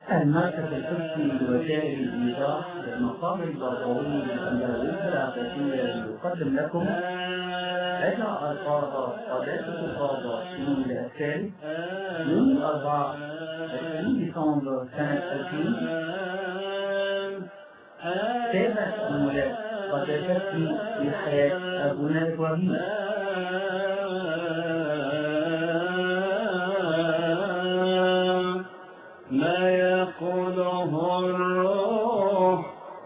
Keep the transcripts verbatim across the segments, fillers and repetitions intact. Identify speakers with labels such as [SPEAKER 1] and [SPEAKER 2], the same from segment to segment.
[SPEAKER 1] المركز القدسي لوسائل الإيضاح للمقام البربري للأندلس العباسية يقدم لكم رجع القاضى قداسة القاضى شمول الثالث يوم الأربعاء عشرين ديسمبر سنة ألفين. تابع تأملات قداستي في حياة أبونا إبراهيم.
[SPEAKER 2] ما يقوله الروح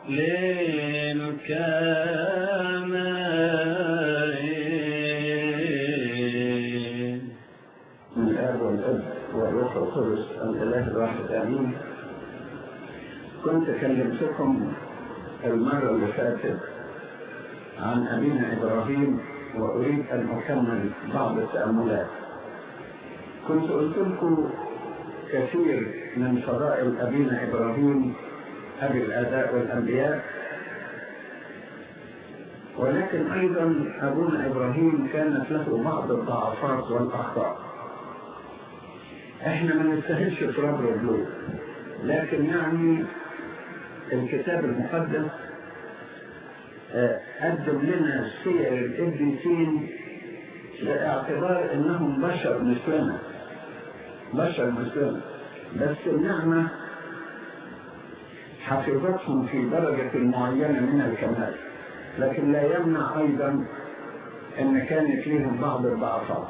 [SPEAKER 2] للكاملين.
[SPEAKER 3] من الآب والأب والروح القدس الإله الواحد آمين. كنت كلمتكم المرة اللي فاتت عن أبينا إبراهيم، وأريد أن أكمل بعض التأملات. كنت قلت لكم كثير من فضائل أبينا إبراهيم أبي الآباء والأنبياء، ولكن أيضا أبونا إبراهيم كانت له بعض الضعفات والأخطاء. إحنا ما نستاهلش تراب رجلوه، لكن يعني الكتاب المقدس قدم لنا سير القديسين باعتبار انهم بشر مثلنا، بشر مثلنا، بس النعمة حفظتهم في درجة معينة من الكمال، لكن لا يمنع ايضا ان كانت لهم بعض الضعفات.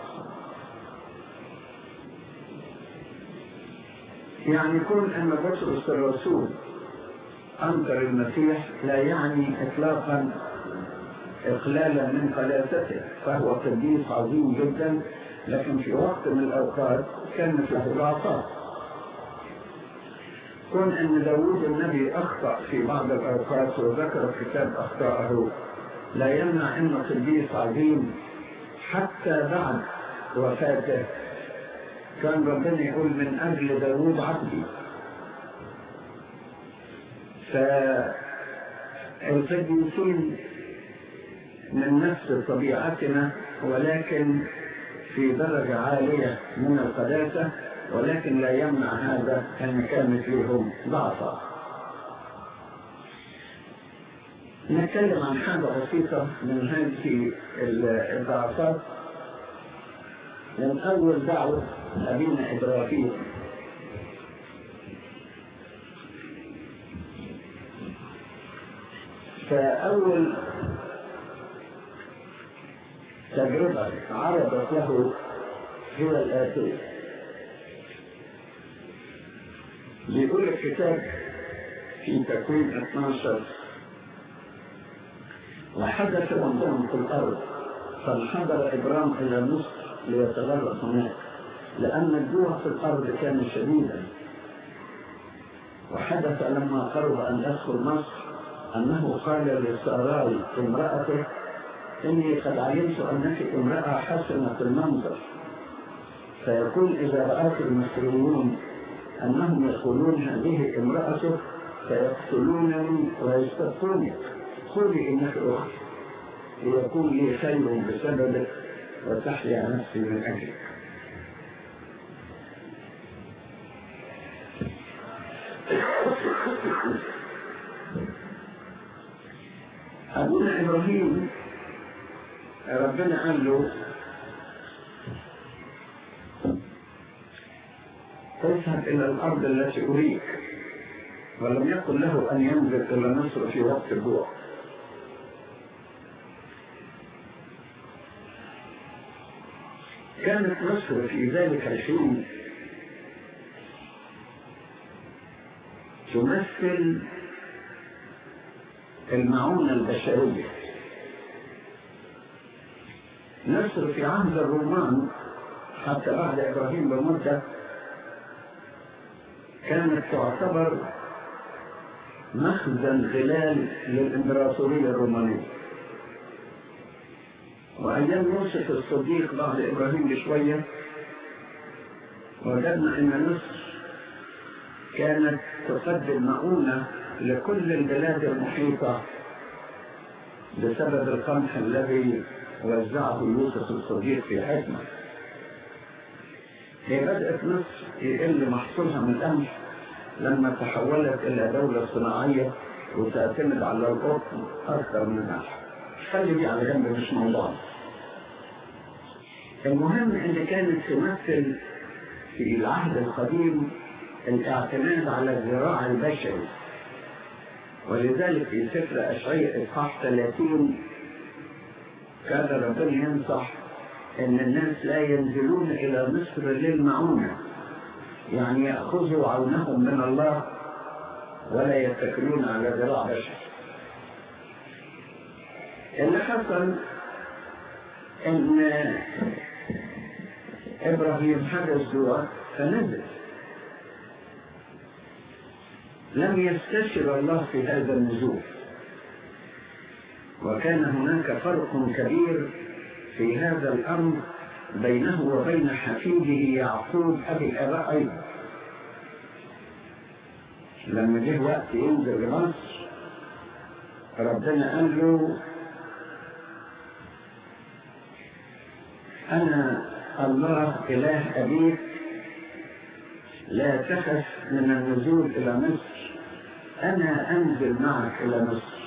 [SPEAKER 3] يعني كون ان بطرس الرسول أنكر المسيح لا يعني إطلاقا إقلالا من قداسته، فهو قديس عظيم جدا، لكن في وقت من الأوقات كانت له ضعفات. كون أن داوود النبي أخطأ في بعض الأوقات وذكر الكتاب أخطاءه لا يمنع أنه قديس عظيم. حتى بعد وفاته كان ربنا يقول من أجل داوود عبدي. فالقديسين من نفس طبيعتنا، ولكن في درجة عالية من القداسة، ولكن لا يمنع هذا أن كانت لهم ضعفات. نتكلم عن حاجة بسيطة من هذه الضعفات. من أول دعوة أبينا إبراهيم، فأول تجربة عرضت له هي الآتية. بيقول الكتاب في تكوين اثنا عشر: وحدث وانضم في الأرض فانحدر إبرام إلى مصر ليتغرب هناك، لأن الجوع في الأرض كان شديدا. وحدث لما قرب أن يدخل مصر أنه قال لساراي امرأته: إني قد علمت أنك امرأة حسنة المنظر، فيقول إذا رأت المصريون أنهم يقولون هذه امرأته فيقتلونني ويستبقوني، قولي إنك أختي ليكون لي خير بسببك وتحيا نفسي من أجلك. أبونا إبراهيم ربنا قال له: اذهب إلى الأرض التي أريك، ولم يقل له أن ينزل إلى مصر في وقت الجوع. كانت مصر في ذلك الحين تمثل المعونة البشرية. مصر في عهد الرومان حتى بعد إبراهيم بمدة كانت تعتبر مخزن غلال للإمبراطورية الرومانية. وأيام يوسف الصديق بعد إبراهيم بشوية وجدنا أن مصر كانت تقدم مؤونة لكل البلاد المحيطة بسبب القمح الذي وزعه يوسف الصديق في حكمة. هي بدأت مصر يقل محصولها من القمح لما تحولت إلى دولة صناعية وتعتمد على القطن أكثر من نحو. خلي دي على جنب، مش موضوع. المهم إن كانت تمثل في العهد القديم الاعتماد على الزراعة البشري، ولذلك في سفر أشعياء إصحاح ثلاثين كان ربنا ينصح إن الناس لا ينزلون إلى مصر للمعونة، يعني يأخذوا عونهم من الله ولا يتكلون على ذراع بشر. اللي حصل إن إبراهيم حدث جوع فنزل، لم يستشر الله في هذا النزول، وكان هناك فرق كبير في هذا الأمر بينه وبين حفيده يعقوب أبي الآباء أيضا. لما جه وقت ينزل لمصر ربنا قال له أنا الله إله أبيك، لا تخف من النزول إلى مصر، أنا أنزل معك إلى مصر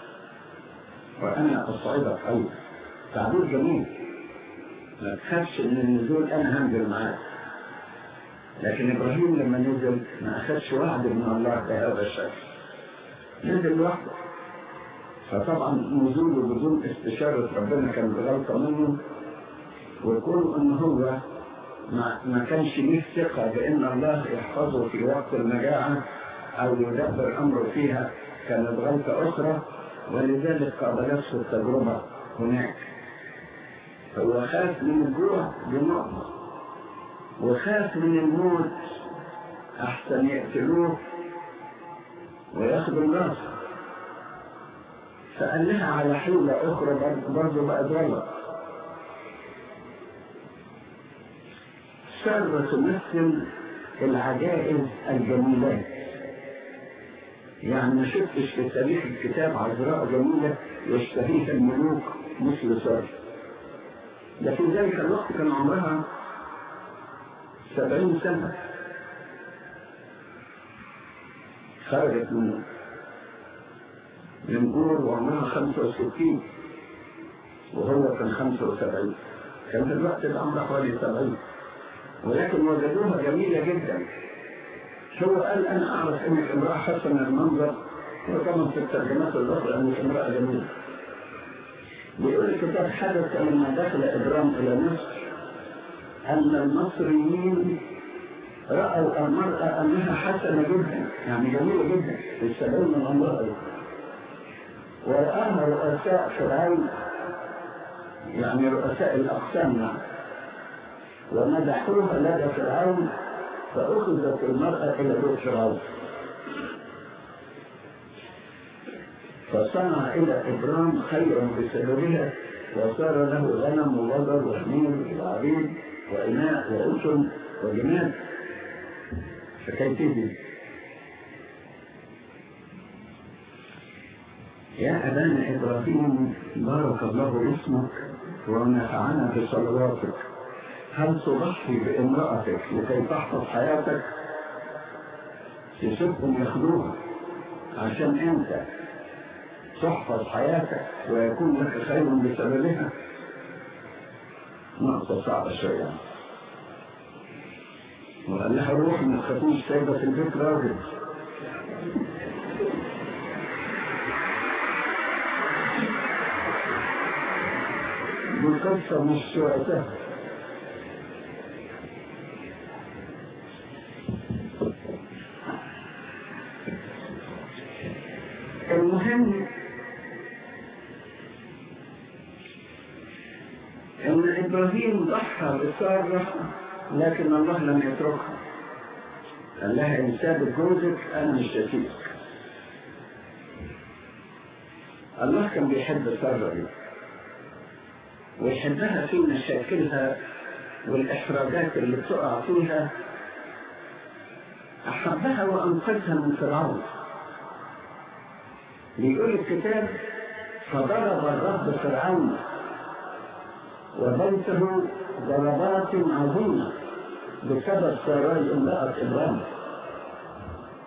[SPEAKER 3] وأنا أصعدك أيضا. تعبير جميل، لا تخافش من النزول، أنا هنزل معاك. لكن إبراهيم لما نزل ما أخذش وعد من الله بهذا الشكل، نزل لوحده. فطبعا نزوله بدون استشارة ربنا كان بغلطة منه، ويكون إن هو ما, ما كانش ليه ثقة بأن الله يحفظه في وقت المجاعة أو يدبر أمره فيها، كانت غلطة أخرى، ولذلك قابلته التجربة هناك. هو خاف من الجوع بنقطة، وخاف من الموت أحسن يقتلوه وياخدوا الناس، فقال لها على حيلة أخرى برضه بقى غلط. سارة تمثل العجائز الجميلات، يعني ما شفتش في تاريخ الكتاب عذراء جميلة يشتهيها الملوك مثل سارة. ده في ذلك الوقت كان عمرها سبعين سنة، خرجت من من جور وعمرها خمسة وستين وهو كان خمسة وسبعين، كان في الوقت ده عمرها حوالي سبعين، ولكن وجدوها جميلة جدا. هو قال أنا أعرف إنك امرأة حسنة المنظر، وطبعا في الترجمات الأخرى إنك امرأة جميلة. بيقول الكتاب حدث لما دخل إبرام إلى مصر أن المصريين رأوا المرأة أنها حسنة جدا، يعني جميلة جدا، يستدعون من الله، ورآها رؤساء فرعون، يعني رؤساء الأقسام، ومدحوها لدى فرعون، فأخذت المرأة إلى بيت فرعون، فصنع إلى إبرام خيرا بسببها، وصار له غنم وبقر وحمير وعبيد وإناء وأسن وجمال. فكيف يا أبانا إبراهيم بارك الله اسمك ونفعنا بصلواتك، هل تضحي بامرأتك لكي تحفظ حياتك؟ تسيبهم ياخدوها عشان أنت تحفظ حياتك ويكون لك خير بسببها؟ نقطة صعبة شوية. وقال لها روح ما تخافوش، سايبة في البيت راجل. دي قصة مش وقتها. المهم ان ابراهيم ضحى بسارة، لكن الله لم يتركها. قال لها ان سابت جوزك انا مش هسيبك. الله كان بيحب سارة دي ويحبها في مشاكلها والاحراجات اللي بتقع فيها. احبها وانقذها من فرعون. بيقول الكتاب فضرب الرب فرعون وبيته ضربات عظيمة بسبب سراي امرأة إبرام.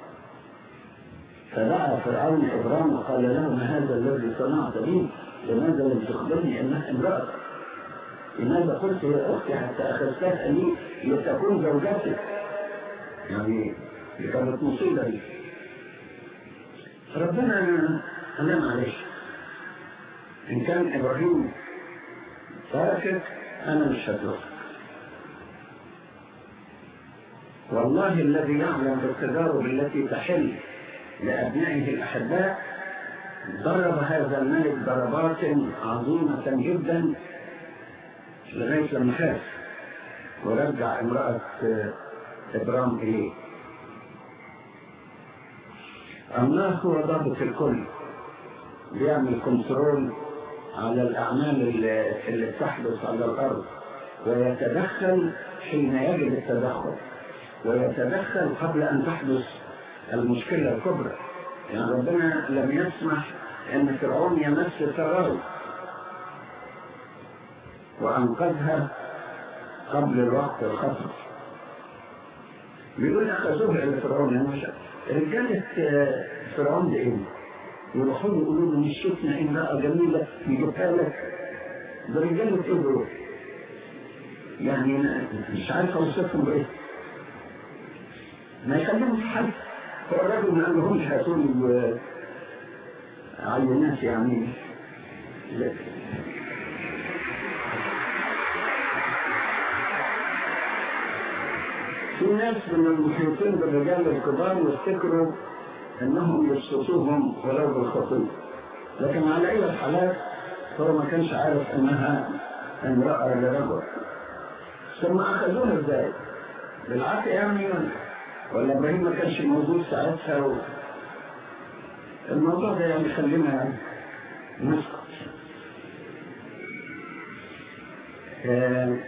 [SPEAKER 3] فدعا فرعون إبرام وقال له: ما هذا الذي صنعت بي؟ لماذا لم تخبرني أنها امرأة؟ لماذا قلت يا أختي حتى أخذتها لي لتكون زوجتك؟ يعني دي كانت مصيبة لي. ربنا أنا معلش، إن كان إبراهيم تركك أنا مش هتركك. والله الذي يعلم بالتجارب التي تحل لأبنائه الأحباء ضرب هذا الملك ضربات عظيمة جدا لغاية لما خاف ورجع امرأة إبرام إليه. الله هو ضابط الكل، بيعمل كنترول على الأعمال اللي بتحدث على الأرض، ويتدخل حين يجب التدخل، ويتدخل قبل أن تحدث المشكلة الكبرى. يعني ربنا لم يسمح أن فرعون يمس سراي وأنقذها قبل الوقت الخطر. بيقول أخذوها إلى فرعون. رجالة فرعون ده إيه؟ يروحوا يقولوا له: مش شفنا امرأة جميلة يجيبها لك؟ ده رجالة إيه دول؟ يعني مش عارف أوصفهم بإيه. ما يخليهم في حل. هو الراجل ما قالهمش هاتوا لي عينات يعني. لا. في ناس من المحيطين بالرجال الكبار يفتكروا انهم يبسطوهم ولو بالخطيئة، لكن على اي الحالات هو ما كانش عارف انها امرأة لرجل. ثم اخذوها ازاي؟ بالعافية يعني، ولا ابراهيم ما كانش موجود ساعتها و... الموضوع ده يعني خلينا نسكت. آه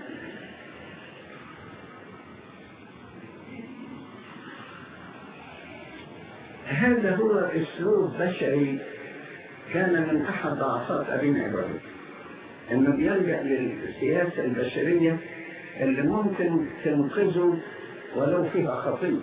[SPEAKER 3] هذا هو اسلوب بشري كان من احد ضعفات ابينا ابراهيم، انه بيلجأ للسياسة البشرية اللي ممكن تنقذه ولو فيها خطية.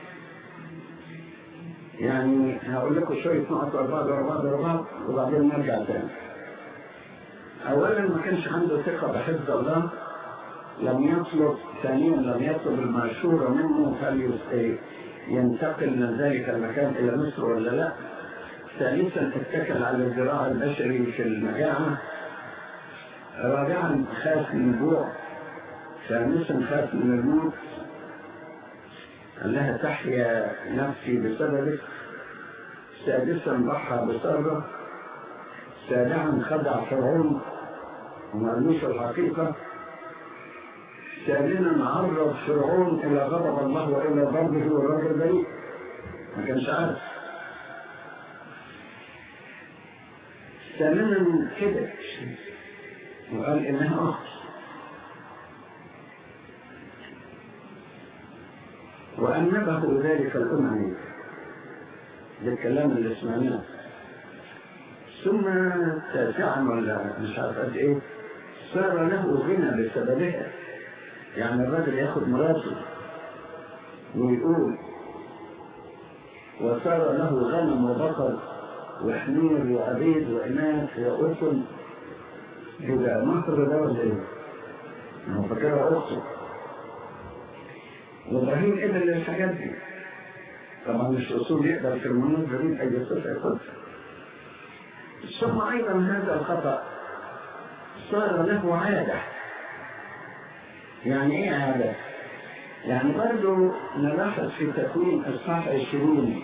[SPEAKER 3] يعني هقول لكم شوية نقط ورا بعض ورا بعض ورا بعض وبعدين نرجع تاني. اولا ما كانش عنده ثقة بحفظ الله، لم يطلب. ثانيا لم يطلب المشورة منه هل ينتقل من ذلك المكان الى مصر ولا لا. ثالثا اتكل على الذراع البشري في المجاعة. رابعا خاف من الجوع. خامسا خاف من الموت، قال لها: تحيا نفسي بسببك. سادسا ضحى بسببه. سابعا خدع فرعون وما قالوش الحقيقة. ثامنا عرض فرعون الى غضب الله والى ضربه والراجل بريء، ما كانش عارف. ثامنا كده وقال انها اخت. وأنبه ذلك الأمم بالكلام اللي سمعناه. ثم تاسعا ولا مش عارف قد ايه صار له غنى بسببها. يعني الرجل ياخد مراته ويقول: وصار له غنم وبقر وحمير وعبيد وإناث وأسن. إذا مصر ده ولا ايه؟ أنا فاكرها أخته. وإبراهيم قبل للحاجات دي. طبعا مش أصول يقدر في المناسبة دي أي صفة يقدر. ثم أيضا هذا الخطأ صار له عادة. يعني إيه عادة؟ يعني برضو نلاحظ في تكوين إصحاح عشرين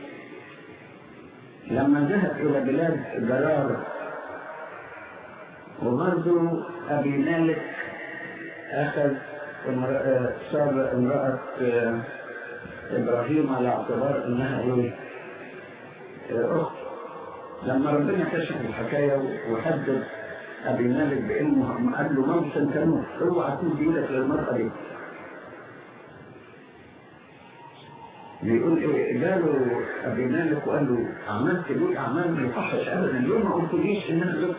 [SPEAKER 3] لما ذهب إلى بلاد جرار، وبرضو أبي مالك أخذ صار امرأة إبراهيم على اعتبار إنها إيه؟ أخت. لما ربنا كشف الحكاية وحدد أبي مالك بإنه قال له: موتا تموت، اوعى تمد إيدك للمرأة دي. بيقول إيه؟ قالوا أبي مالك وقال له: عملت لي أعمال ما يصحش أبدا، ليه ما قلتليش إنها زوجتي؟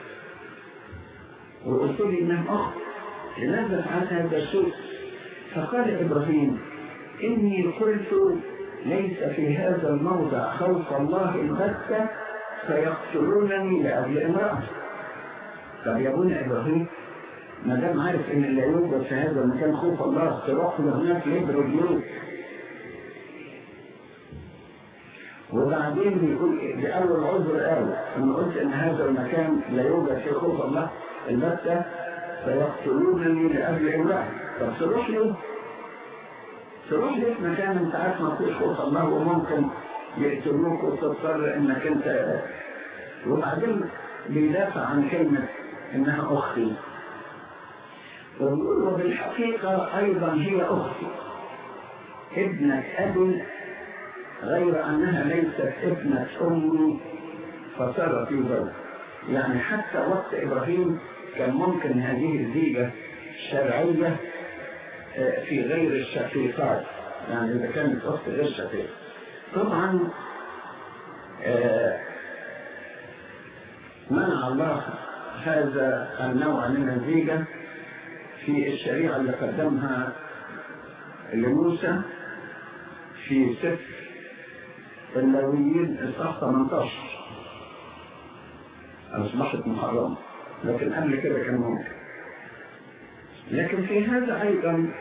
[SPEAKER 3] وقلت لي إنها أخت، لماذا فعلت هذا الشيء؟ فقال إبراهيم: إني قلت ليس في هذا الموضع خوف الله البتة فيقتلونني لأجل امرأة. طب يا ابونا إبراهيم ما دام عارف إن لا يوجد في هذا المكان خوف الله تروح هناك ليه برجلوك؟ وبعدين بيقول بأول عذر قال أنا قلت إن هذا المكان لا يوجد فيه خوف الله البتة فيقتلونني لأجل امرأة. طب تروح ليه؟ تروح ليه في مكان انت عارف ما فيش خوف الله وممكن يقتلوك وتضطر انك انت. وبعدين بيدافع عن كلمة انها اختي، وبيقول وبالحقيقة ايضا هي اختي ابنة ابي غير انها ليست ابنة امي فصار في ذلك. يعني حتى وقت ابراهيم كان ممكن هذه الزيجة شرعية في غير الشقيقات، يعني إذا كانت أخت غير شقيقة. طبعا منع الله هذا النوع من الزيجة في الشريعة اللي قدمها لموسى في سفر اللاويين إصحاح ثمانية عشر أصبحت محرمة، لكن قبل كده كان ممكن. لكن في هذا أيضا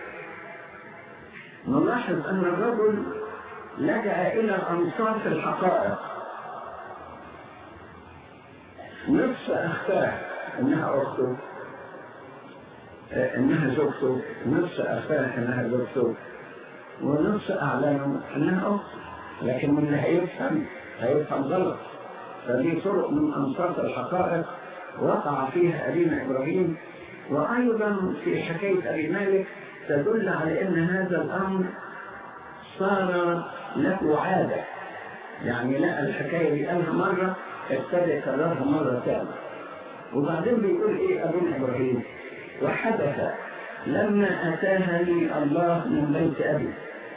[SPEAKER 3] نلاحظ أن الرجل لجأ إلى أنصاف الحقائق. نفس أختاه إنها أخته، إنها زوجته، نفس أختاه إنها زوجته، ونفس أعلانه إنها أخته، لكن من اللي هيفهم هيفهم غلط. فدي طرق من أنصاف الحقائق وقع فيها أبينا إبراهيم. وأيضا في حكاية أبي مالك تدل على أن هذا الأمر صار له عادة، يعني لا الحكاية دي قالها مرة ابتدى يكررها مرة ثانية. وبعدين بيقول إيه أبونا إبراهيم وحدث لما أتاها لي الله من بيت أبي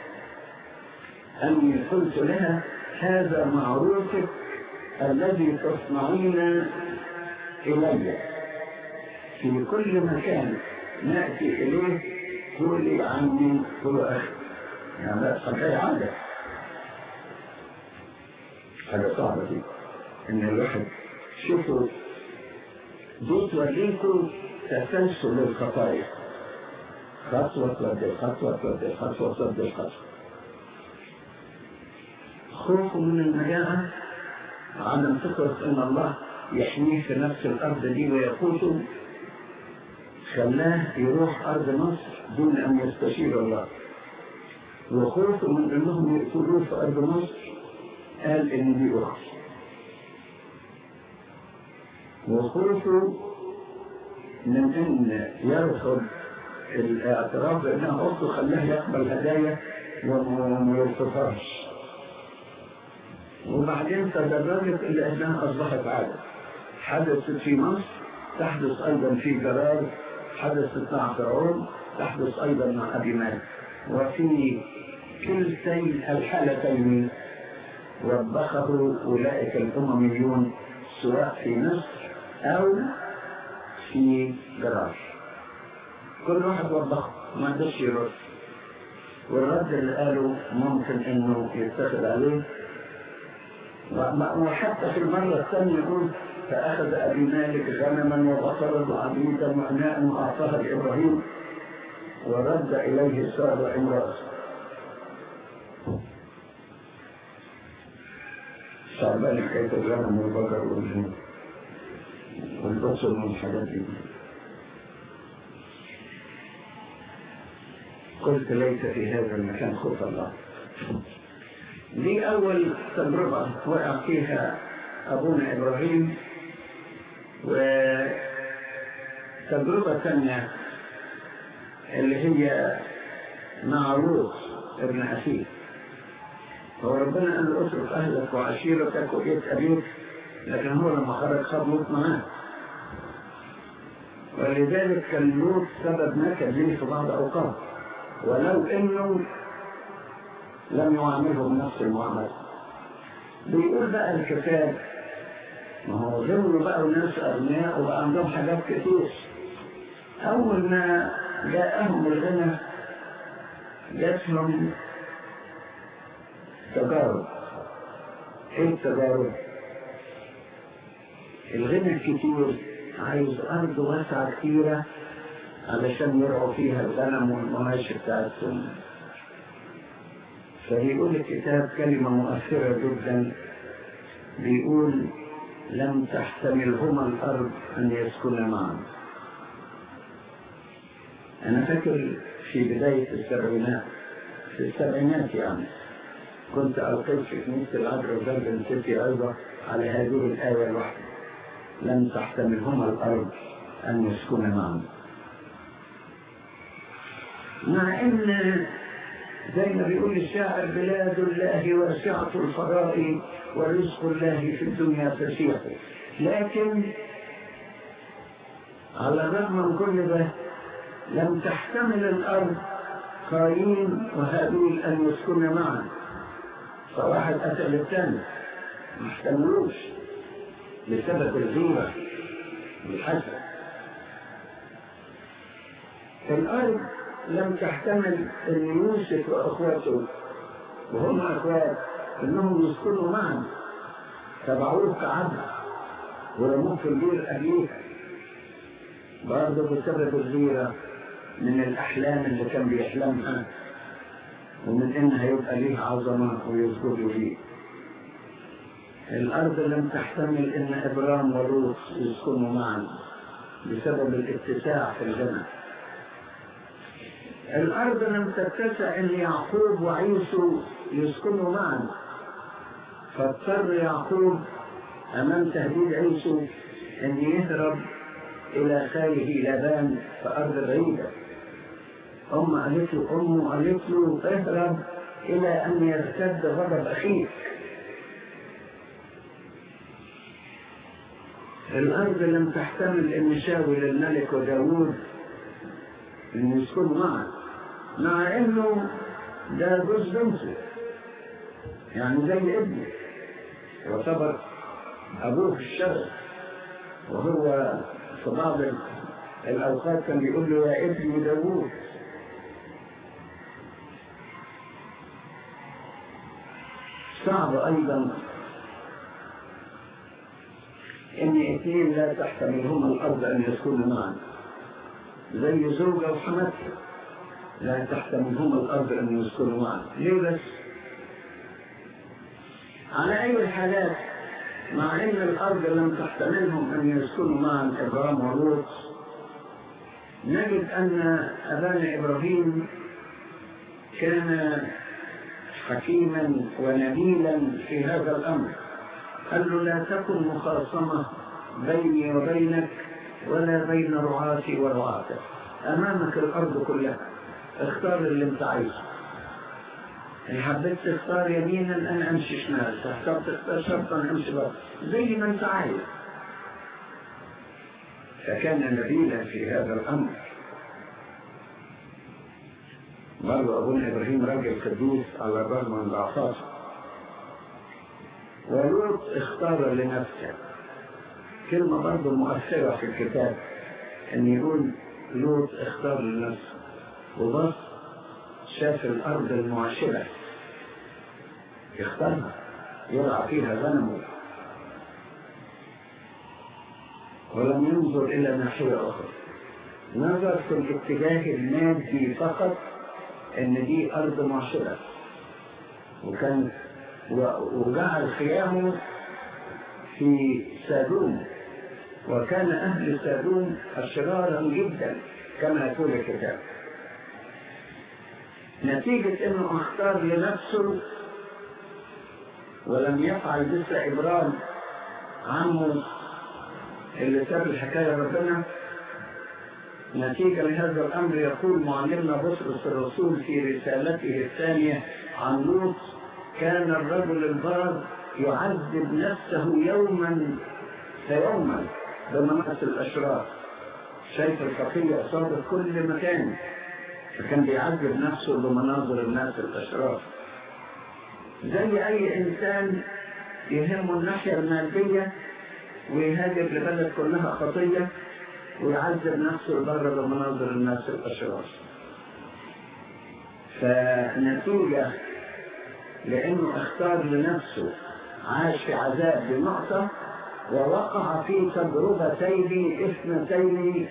[SPEAKER 3] أني قلت لها هذا معروفك الذي تصنعين إلي في كل مكان نأتي إليه قولي عني هو أخي. يعني لا حكاية عادة، حاجة صعبة دي إن الواحد شوفوا دي توريكم تسلسل الخطايا، خطوة تودي خطوة تودي خطوة تودي خطوة. خوفه من المجاعة، عدم فكرة إن الله يحميه في نفس الأرض دي ويقوته، خلاه يروح أرض مصر دون أن يستشير الله. وخوفه من أنهم يقتلوه في أرض مصر قال إن دي أختي. وخوفه من أن يرفض الاعتراف بأنها أخته خلاه يقبل هدايا وما يرفضهاش. وبعدين تدرجت إلى أنها أصبحت عادة، حدثت في مصر تحدث أيضا في جرار، حدثت مع فرعون، تحدث أيضا مع أبي مالك. وفي كلتي الحالتين وبخه أولئك الأمميون سواء في مصر أو في جرار، كل واحد وبخه ما قدرش يرد. والرد اللي قاله ممكن إنه يتخذ عليه. وحتى في المرة الثانية يقول فأخذ أبي مالك غنما وبقرا وعبيدا وأناء وأعطاها لإبراهيم ورد إليه سارة امرأته. صعبان حكاية الغنم والبقر والجنود والبصل من الحاجات دي. قلت ليس في هذا المكان خوف الله. دي أول تجربة وقع فيها أبونا إبراهيم. وتجربة ثانية اللي هي مع لوط ابن أخيه. هو ربنا قال له اترك أهلك وعشيرتك وبيت أبيك، لكن هو لما خرج خد لوط معاه، ولذلك كان لوط سبب نكد ليه في بعض الأوقات، ولو إنه لم يعامله بنفس المعاملة. بيقول بقى الكتاب ما هو ظلوا بقى وناس أغنياء وبقى عندهم حاجات كتير. أول ما جاءهم الغنى جاتهم تجارب. ايه التجارب؟ الغنى الكتير عايز أرض واسعة كتيرة علشان يرعوا فيها الغنم والمواشي بتاعتهم. فبيقول الكتاب كلمة مؤثرة جدا، بيقول لم تحتملهما الأرض أن يسكن معا. أنا فاكر في بداية السبعينات في السبعينات يعني كنت ألقيت في كنيسة العذراء جاردن سيتي أيضا على هذه الآية الواحدة، لم تحتملهما الأرض أن يسكن معا. مع إن زي ما بيقول الشاعر بلاد الله واسعة الفضاء ورزق الله في الدنيا فسيح، لكن على الرغم من كل ده لم تحتمل الأرض قايين وهابيل أن يسكن معا، فواحد قتل الثاني ما احتملوش بسبب الغيرة والحسد. الأرض لم تحتمل أن يوسف وأخواته وهم أخوات أنهم يسكنوا معا، تبعوه كعبد ورموه في البير أبيها، برضه بسبب الغيرة من الأحلام اللي كان بيحلمها ومن إنها يبقى ليه عظمة ويسجدوا ليه. الأرض لم تحتمل إن إبرام ولوط يسكنوا معا بسبب الاتساع في الجنة. الأرض لم تتسع إن يعقوب وعيسو يسكنوا معا، فاضطر يعقوب أمام تهديد عيسو أن يهرب إلى خاله لابان في أرض بعيدة. أم قالت له أمه قالت له اهرب إلى أن يرتد غضب أخيك. الأرض لم تحتمل أن شاول الملك وداود أن يسكنوا معا، مع أنه ده جوز بنته يعني زي ابنه، يعتبر أبوه في الشرع، وهو في بعض الأوقات كان بيقول له يا ابني داود. صعب أيضا إن اثنين لا تحتملهما الأرض أن يسكنوا معا، زي زوجة وحماتها لا تحتملهما الأرض أن يسكنوا معا. ليه بس؟ على أي الحالات مع أن الأرض لم تحتملهم أن يسكنوا معا إبرام ولوط، نجد أن أبانا إبراهيم كان حكيما ونبيلا في هذا الأمر. قال له لا تكن مخاصمة بيني وبينك ولا بين رعاتي ورعاتك، أمامك الأرض كلها، اختار اللي انت عايزه. إن حبيت تختار يمينا أنا أمشي شمال، تختار تختار شرطا أمشي بره، زي ما انت عايز. فكان نبيلا في هذا الأمر. برضو أبونا إبراهيم راجل قديس على الرغم من ضعفاته. ولوط اختار لنفسه، كلمة برضو مؤثرة في الكتاب، أن يقول لوط اختار لنفسه وبص شاف الأرض المعشرة يختارها يرعى فيها غنمه، ولم ينظر إلى ناحية أخرى، نظر في الاتجاه المادي فقط أن دي أرض معشرة، وكان وجعل خيامه في سادوم، وكان أهل سادوم أشرارا جدا كما يقول الكتاب. نتيجة أنه اختار لنفسه ولم يفعل مثل إبرام عمه اللي ساب الحكاية ربنا، نتيجة لهذا الأمر يقول معلمنا بطرس الرسول في رسالته الثانية عن لوط: كان الرجل البار يعذب نفسه يوما فيوما بمناص الأشرار. شايف الخطية صارت كل مكان، فكان بيعذب نفسه بمناظر الناس الأشرار. زي أي إنسان يهمه الناحية المادية ويهاجر لبلد كلها خطية ويعذب نفسه بره بمناظر الناس الأشرار. فنتيجة لأنه اختار لنفسه، عاش في عذاب بنقطة ووقع في تجربتين اثنتين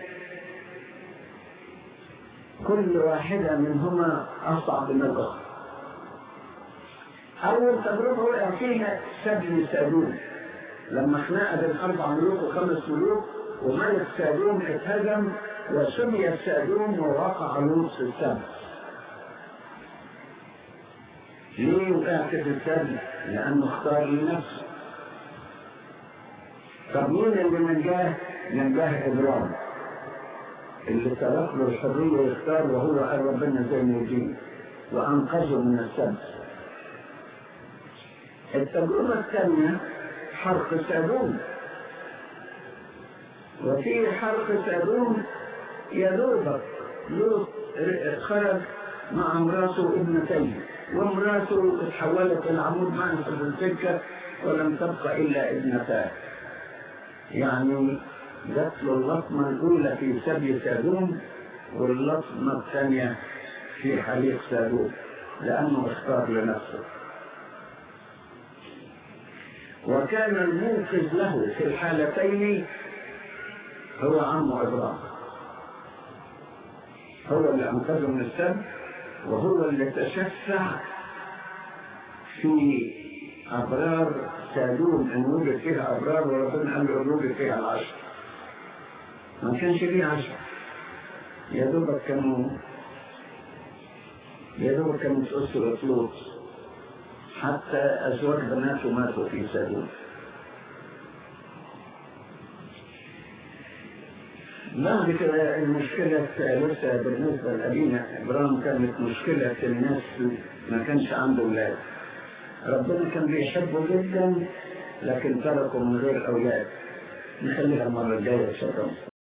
[SPEAKER 3] كل واحدة منهما أصعب من الأخرى. أول تجربة وقع فيها سبي سادوم، لما خناق بين أربع ملوك وخمس ملوك وملك سادوم اتهزم وسمي سادوم ووقع لوط في السبي. ليه وقعت في السبي؟ لأنه اختار لنفسه. طب مين اللي نجاه؟ نجاه إبراهيم اللي ترك له الحرية يختار، وهو قال ربنا زي ما يجي وأنقذه من السبي. التجربة الثانية حرق سادوم، وفي حرق سادوم يا دوبك لوط خرج مع امراته ابنتين، وامراته اتحولت الى عمود معنى في السكة ولم تبقى الا ابنتان. يعني جات له اللطمة الاولى في سبي سادوم واللطمة الثانية في حريق سادوم لانه اختار لنفسه. وكان المنقذ له في الحالتين هو عمه إبراهيم، هو اللي أنقذه من السبي وهو اللي تشفع في أبرار سادوم أن وجد فيها أبرار، وربنا قال له وجد فيها العشر. ما كانش فيه عشر، يا دوبك كانوا يا دوبك كانوا أسرة لوط، حتى أزواج بناته ماتوا في سادوم. بعد كده المشكلة الثالثة بالنسبة لأبينا إبراهيم كانت مشكلة الناس، ما كانش عنده أولاد. ربنا كان بيحبه جدا لكن تركه من غير أولاد. نخليها المرة الجاية إن شاء الله.